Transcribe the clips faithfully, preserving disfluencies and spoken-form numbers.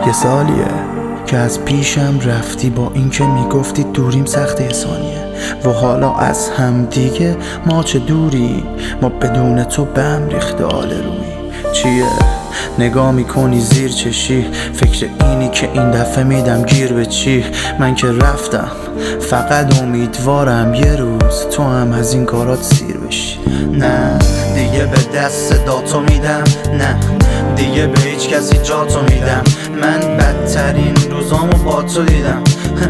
یه سالیه که از پیشم رفتی، با اینکه میگفتی دوریم سخته ثانیه و حالا از هم دیگه ما چه دوری، ما بدون تو به هم ریخته آل روی. چیه نگاه میکنی زیر چشی، فکر اینی که این دفعه میدم گیر به چی؟ من که رفتم فقط امیدوارم یه روز تو هم از این کارات سیر بشی. نه دیگه به دست داتو میدم، نه دیگه به هیچ کسی جاتو میدم. من بدترین روزامو با تو دیدم،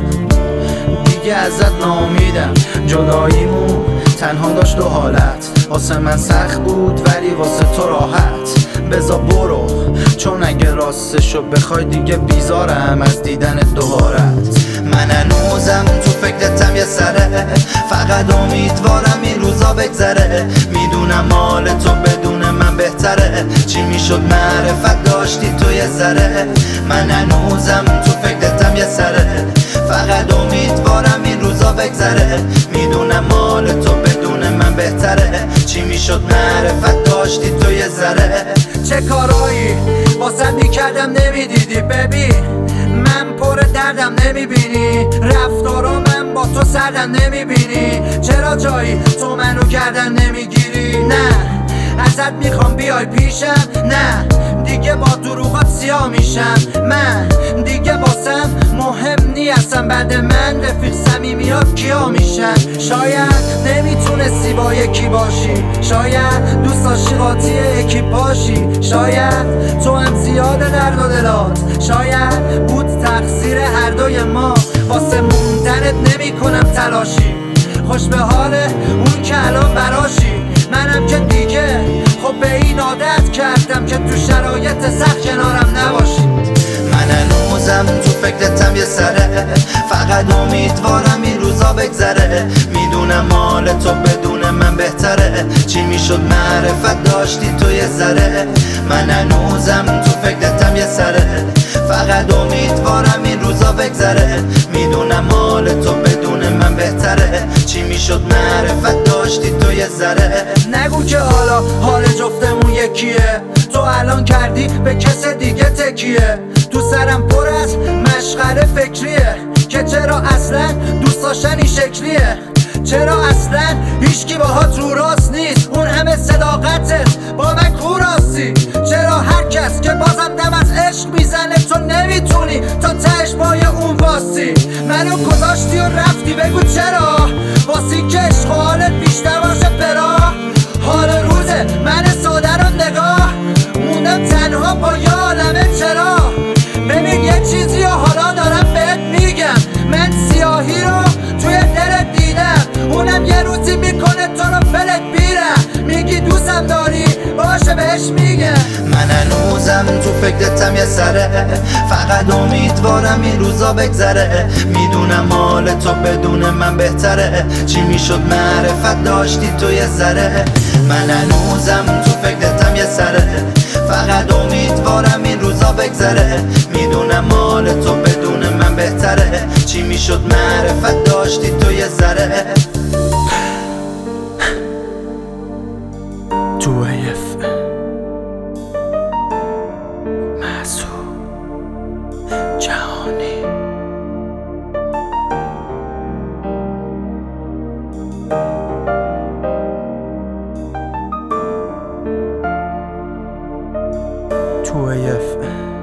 دیگه ازت ناامیدم. جداییمون تنها داشت دو حالت، واسه من سخت بود ولی واسه تو راحت. بزا برو چون اگه راستشو بخوای دیگه بیزارم از دیدن دوبارت. من هنوزم تو فکرتم یه سره، فقط امیدوارم این روزا بگذره. میدونم مال تو بدون من بهتره، چی میشد معرفت داشتی تو یه ذره. من هنوزم تو فکرتم یه سره، فقط امیدوارم این روزا بگذره. میدونم مال تو بدون من بهتره، چی میشد معرفت داشتی تو یه ذره. چه کارایی واسه میکردم نمیدیدی ببین، من پر دردم نمیبینی، رفتارا من با تو سردم نمیبینی. چرا جایی تو منو گردن نمیگیری؟ نه ازت میخوام بیای پیشم، نه دیگه با دروغات سیاه میشم. من دیگه واسم مهم نیستم، بعد من رفیق صمیمیات کیا میشن. شاید نمیتونستی با یکی باشی، شاید دوست داشتی قاطی یکی باشی، شاید تو هم زیاده درد و دلات، شاید بود تقصیر هر دوی ما. واسه موندنت نمی کنم تلاشی، خوش به حال اون که الان براشی. منم که دیگه خب به این عادت کردم که تو شرایط سخت کنارم نباشی. من هنوزم تو فکرتم یه سره، فقط امیدوارم این روزا بگذره. میدونم مال تو بدون من بهتره، چی میشد معرفت داشتی تو یه ذره. من هنوزم تو فکرتم یه سره، فقط امیدوارم این روزا بگذره. میدونم مال تو بدون من بهتره، چی میشد معرفت داشتی تو یه ذره. نگو که حالا حال جفتمون یکیه، تو الان کردی به کس دیگه تکیه. تو سرم پر از مشغله فکریه که چرا اصلا دوست داشتن این شکلیه، چرا اصلا هیچکی باهات رو راست نیست، اون همه صداقتت با من کوراستی. چرا هر کس که بازم دم از عشق میزنه تو نمیتونی تا تهش پای اون واستی. منو گذاشتی و رفتی، بگو چرا؟ واسی که عشق و حالت بیشتر باشه برا. حال روزه من ساده رو نگاه موندم تنها با یه عالمه چرا. ببین یه چیزی و حالا دارم بهت میگم، من سیاهی رو توی دلت دیدم، اونم یه روزی میکنه تو رو فلت بیرم. میگی دوستم داری باشه بهش میگم. من هنوزم تو فکرتم یه سره، فقط امیدوارم این روزا بگذره. میدونم مال تو بدون من بهتره، چی میشد معرفت داشتی تو یه ذره. من هنوزم تو فکرتم یه سره، فقط امیدوارم این روزا بگذره. میدونم مال تو بدون من بهتره، چی میشد معرفت داشتی تو یه ذره. تو ایف محسوب جهانی. تو ایف